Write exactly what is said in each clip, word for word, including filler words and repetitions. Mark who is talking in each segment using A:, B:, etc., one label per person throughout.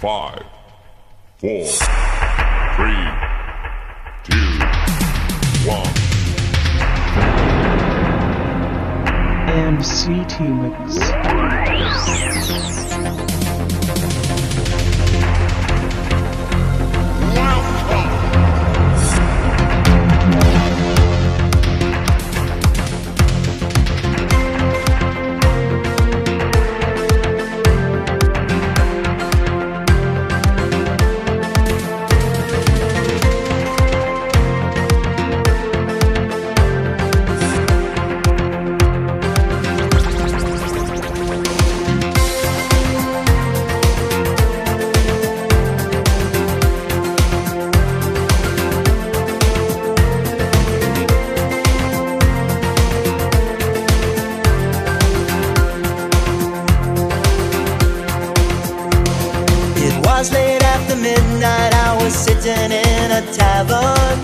A: Five, four, three, two, one.
B: M C T Mix.
C: Sitting in a tavern,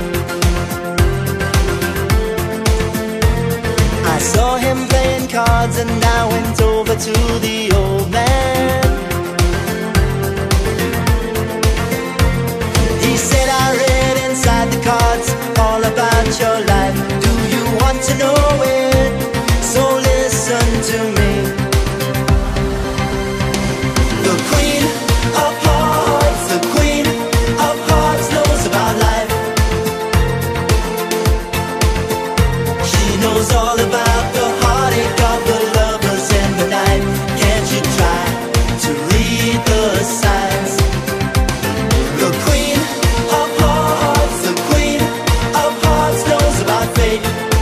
C: I saw him playing cards and I went over to the old man. He said, I read inside the cards all about your life. Do you want to know it? So listen to me. The Queen of Hearts, the Queen of Hearts knows about life. She knows all about the heartache of the lovers in the night. Can't you try to read the signs? The Queen of Hearts, the Queen of Hearts knows about fate.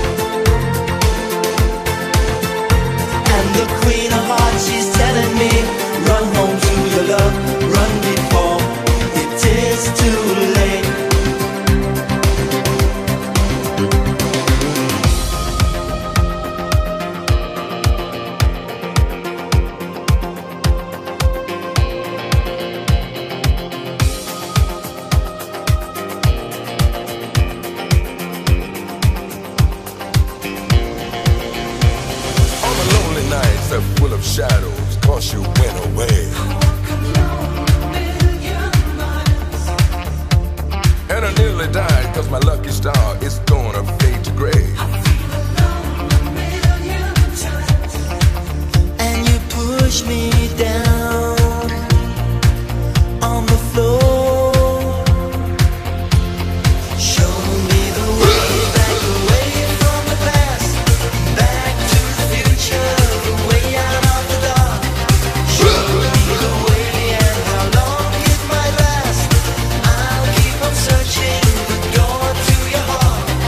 C: And the Queen of Hearts, she's telling me, run home to your love, run before it is too late.
D: On the lonely nights that full of shadows, cause you went away. And I nearly died, cause my lucky star is gonna fade to gray.
C: And you push me down on the floor. Show me the way back away from the past, back to the future, the way out of the dark. Show me the way and how long it might last. I'll keep on searching the door to your heart.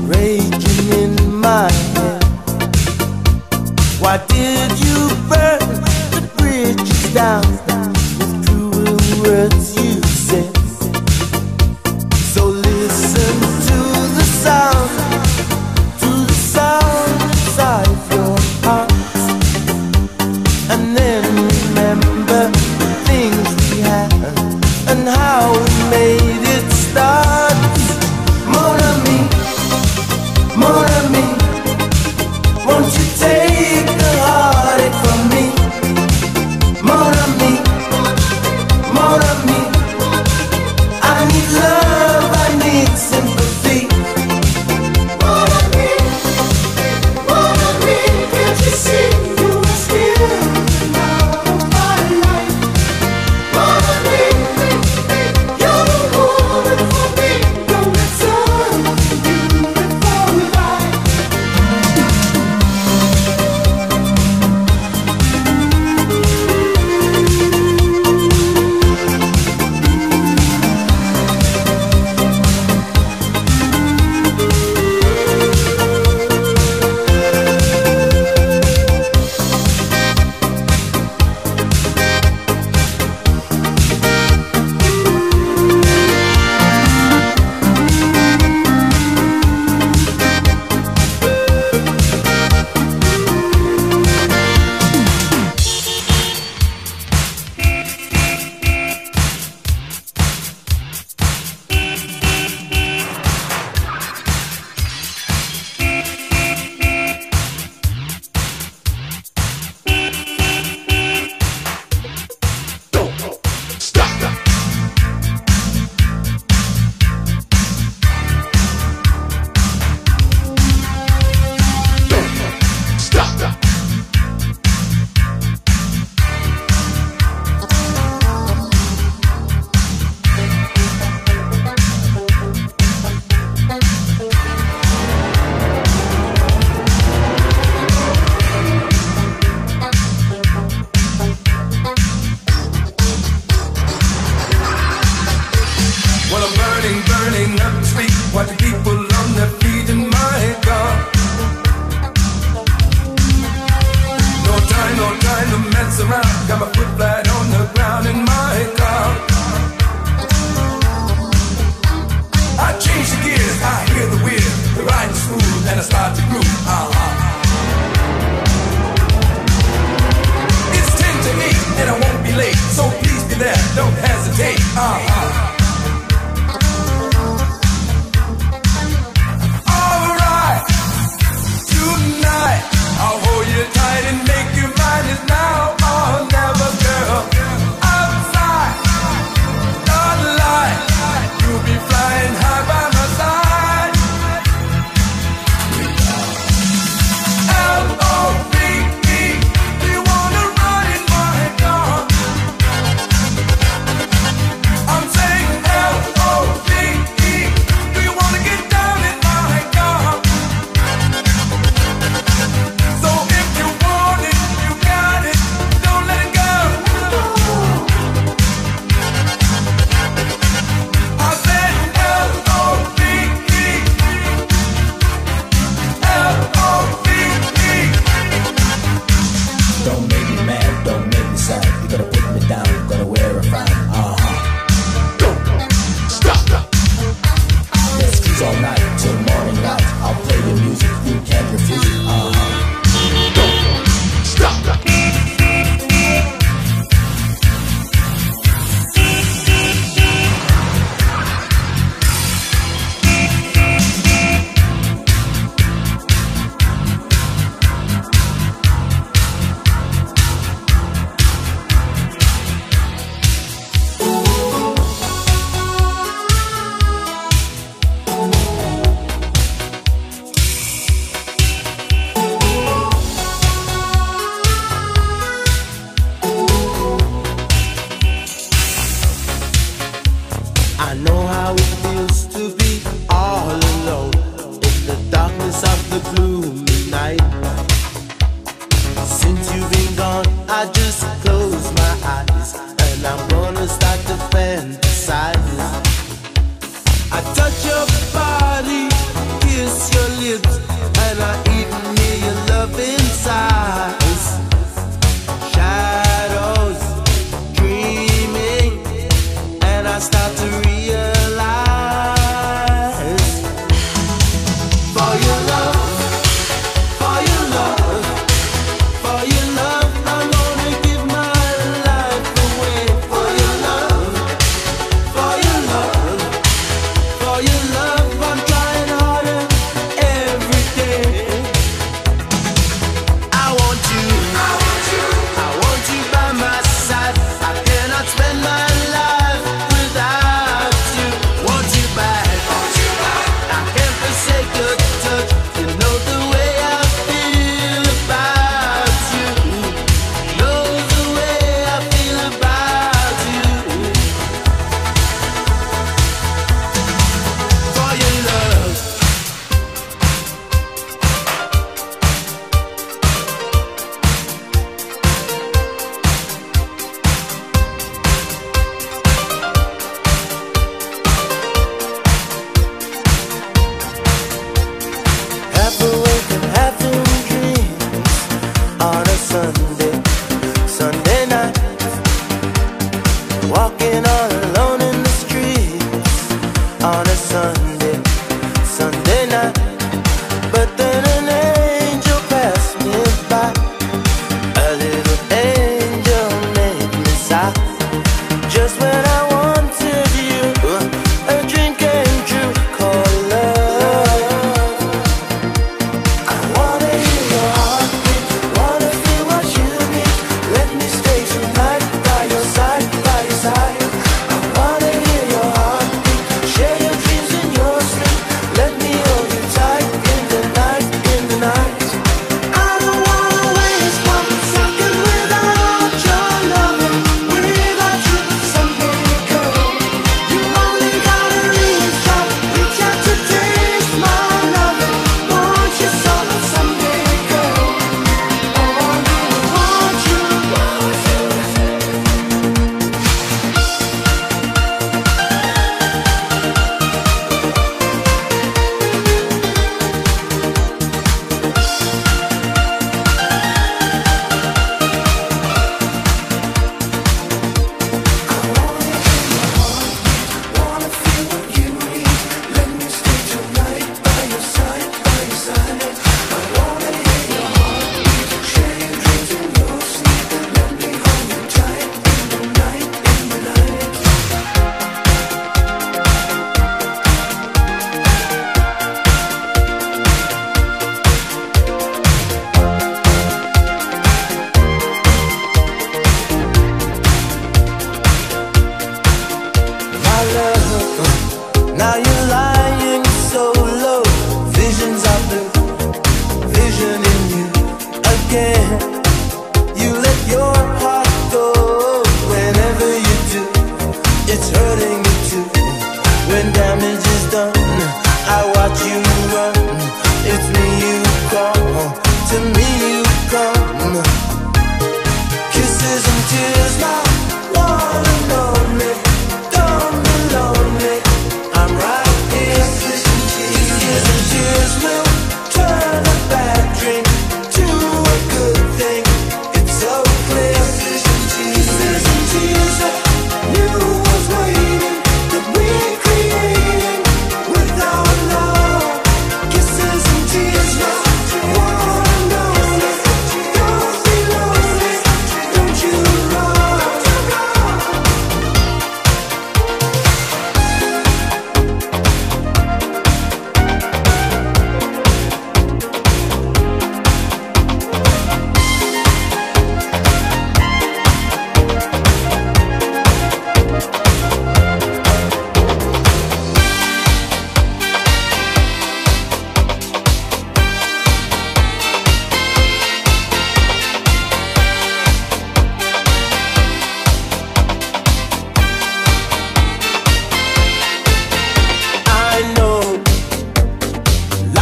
C: raging in my head. Why did you burn the bridges down with cruel words you said? So listen to the sound, to the sound inside your heart, and then remember the things we had and how we made it start. Mon ami, mon ami, won't you take the heartache from me? Mon ami, mon ami,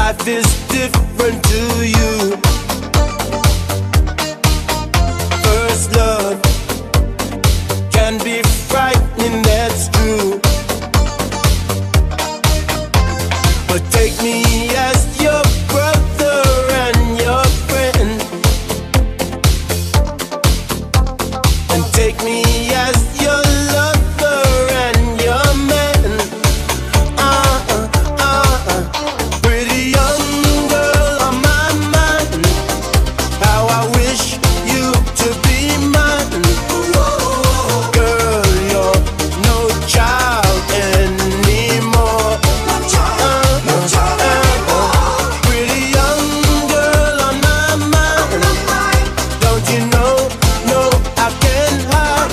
C: life is different to you. First love can be frightening, that's true. But take me as your brother and your friend, and take me as your lover and your man. Uh-uh, uh-uh. Pretty young girl on my mind, how I wish you to be mine. Girl, you're no child anymore. Uh-uh, uh-uh. Pretty young girl on my mind, don't you know, no, I can't hide,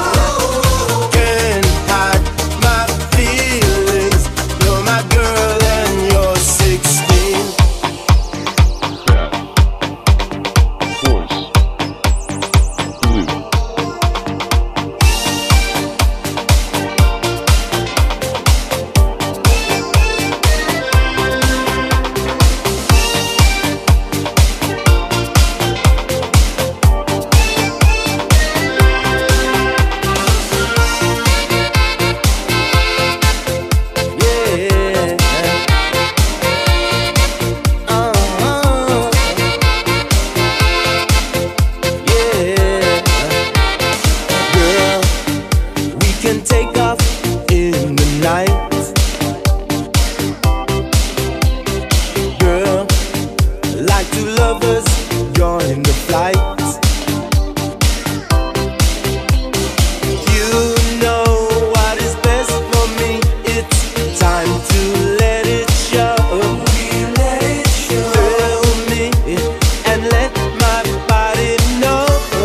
C: can't hide my feelings. You're my girl and you're sixteen.
A: Bad. Force. Blue.
C: Yeah. Uh-huh. Yeah. Girl, we can take off in the night. Girl, like two lovers, join the flight. You know what is best for me. It's time to let it show. Thrill me and let my body know.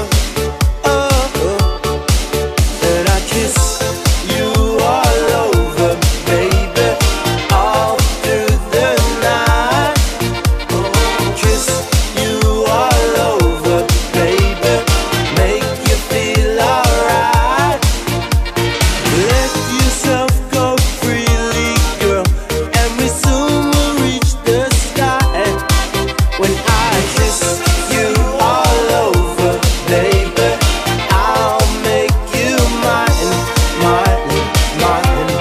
C: And I kiss you all over, baby, all through the night. Kiss you all over, baby, make you feel alright. Let yourself go freely, girl, and we soon will reach the sky. When I kiss you all over, baby, I'll make you mine, mine, mine.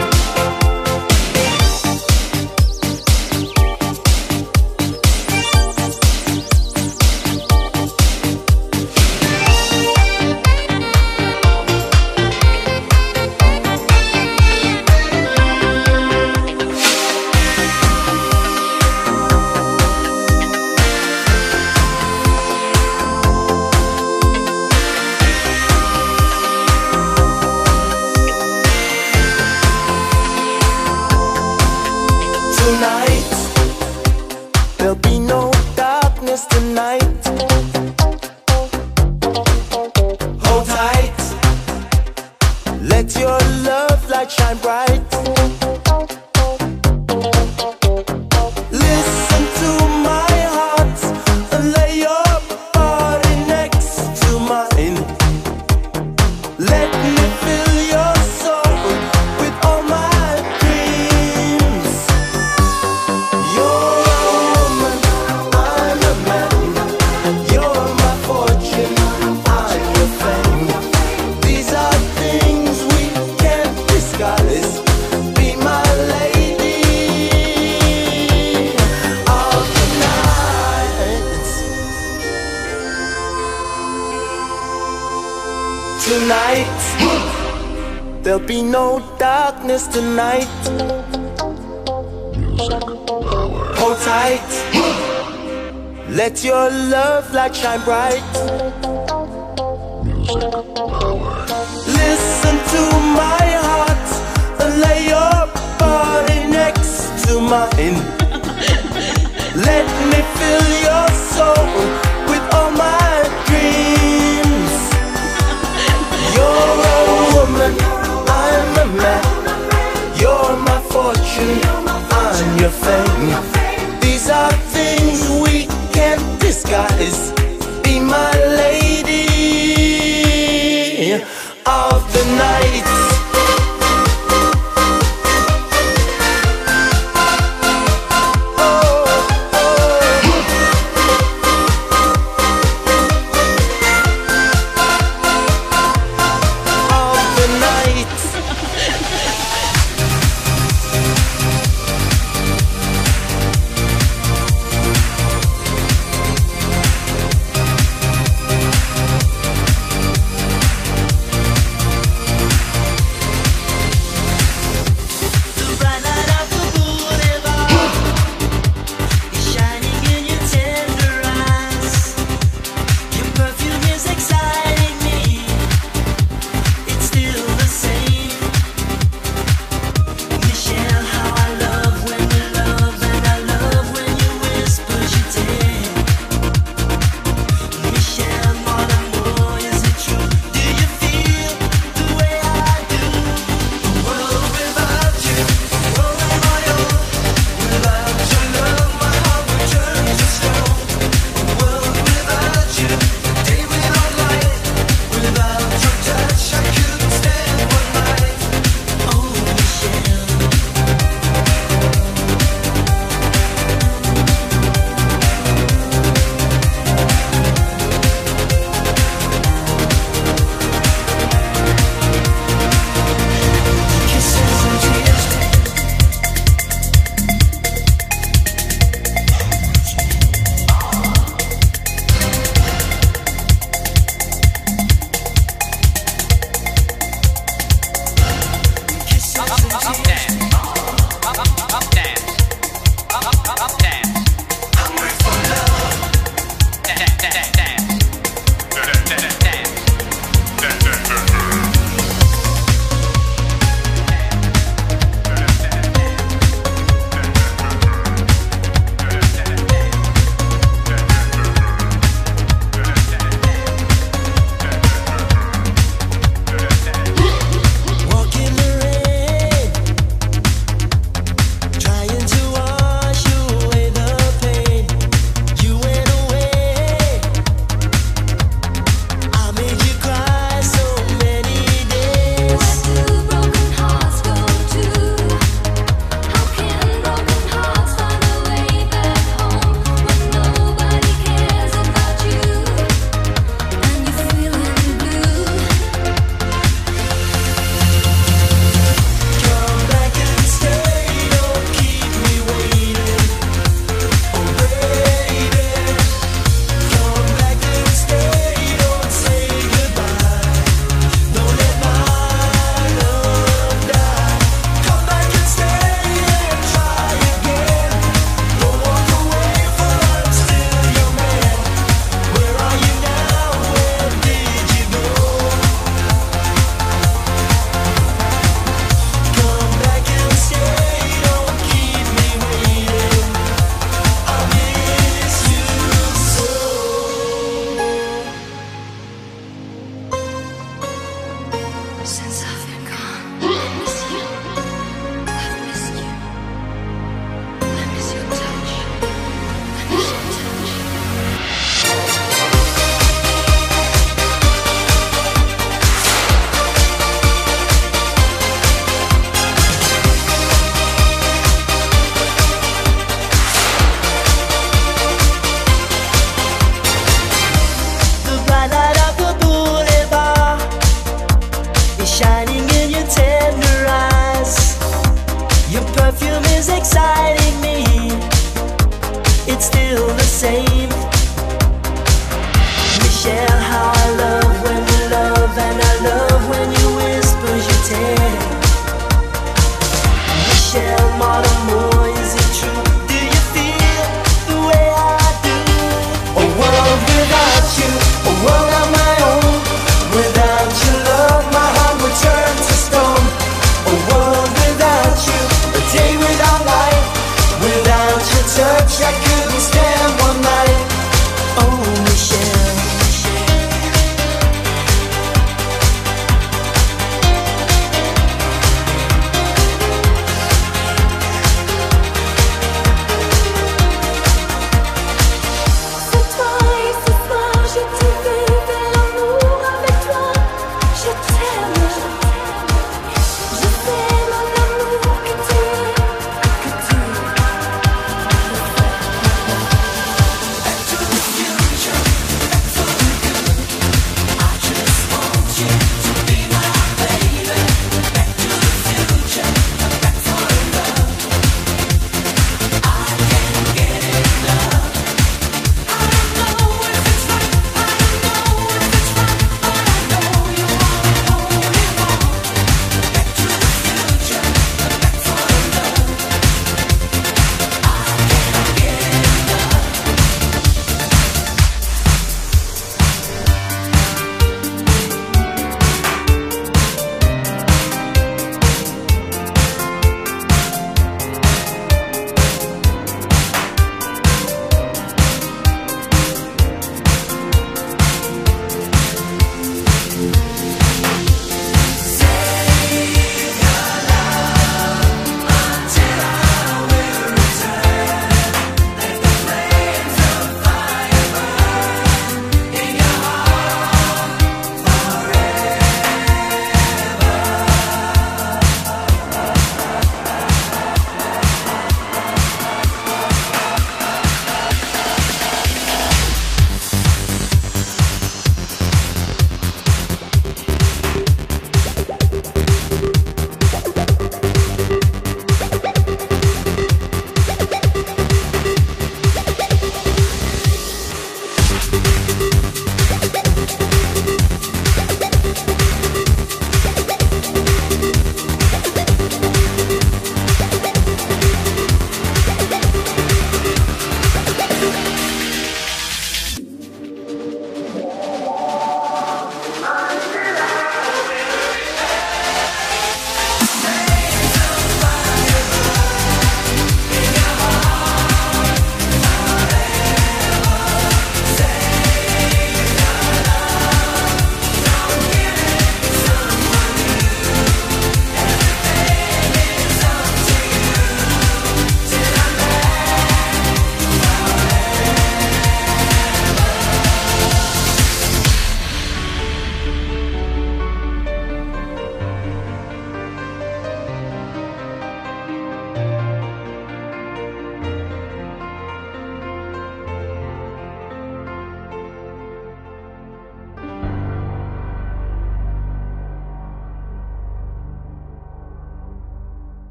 C: Tonight, there'll be no darkness tonight. Hold tight, let your love light shine bright. Listen to my heart and lay your body next to mine. Let me fill your soul with all my dreams. You're a woman, I'm a man. You're my fortune, I'm your fame. These are things we can't disguise. Be my lady of the night. Tonight, there'll be no darkness tonight. Hold tight, let your love light shine bright. Listen to my heart and lay your body next to mine. Let me fill your soul with all my dreams. You're a woman, I'm a man. You're my fortune, I'm your fame. These are things we can't disguise. Be my lady of the night. Oh. it's still the same. Michelle